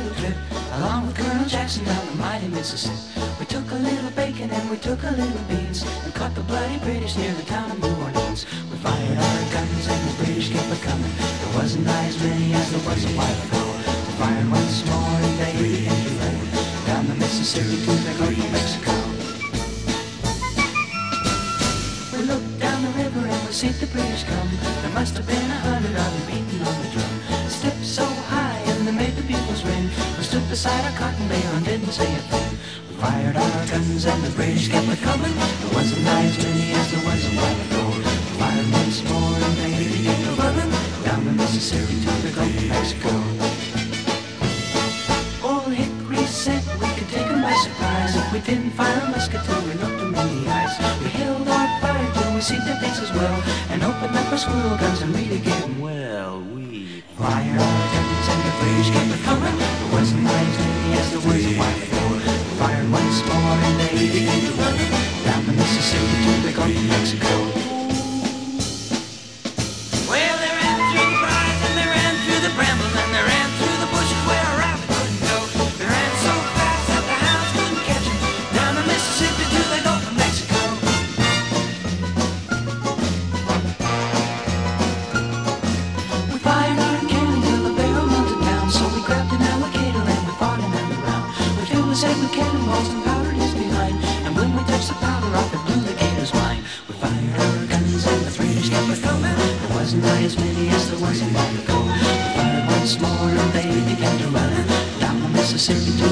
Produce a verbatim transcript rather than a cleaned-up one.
little trip along with Colonel Jackson down the mighty Mississippi. We took a little bacon and we took a little beans and caught the bloody British near the town of New Orleans. We fired our guns and the British kept a coming. There wasn't as many as there was a while ago. We fired once more and they began to run down the Mississippi to the Gulf of Mexico. We looked down the river and we see the British come. There must have been a hundred of them beating on the drum. Stepped so high and they made the bugles ring. We stood beside our cotton bale and didn't say a thing. We fired our guns and the British kept a coming. There wasn't as many as there was a while ago. We fired once more and they began to run down the Mississippi to the Gulf of Mexico. Old Hickory said we could take them by surprise if we didn't fire a musket till we looked them in the eyes. We held our fire till we see their faces well and opened up our squirrel guns and really gave them well. We fired our guns and the British kept a coming. There wasn't as many as there was a while ago. We fired once more and they began to run down the Mississippi to the Gulf of Mexico. Well, they ran through the briars and they ran through the brambles and they ran through the bushes where a rabbit couldn't go. They ran so fast that the hounds couldn't catch them down the Mississippi to the Gulf of Mexico. We fired our cannon till the barrel melted down, so we grabbed an alligator and we fought another round. We filled his head with cannonballs and powdered his behind, and when we touched the powder off, it blew the gator's mind. We fired our guns and the British kept a coming. There wasn't as many as there was a while ago. We fired once more and they began to run down the Mississippi to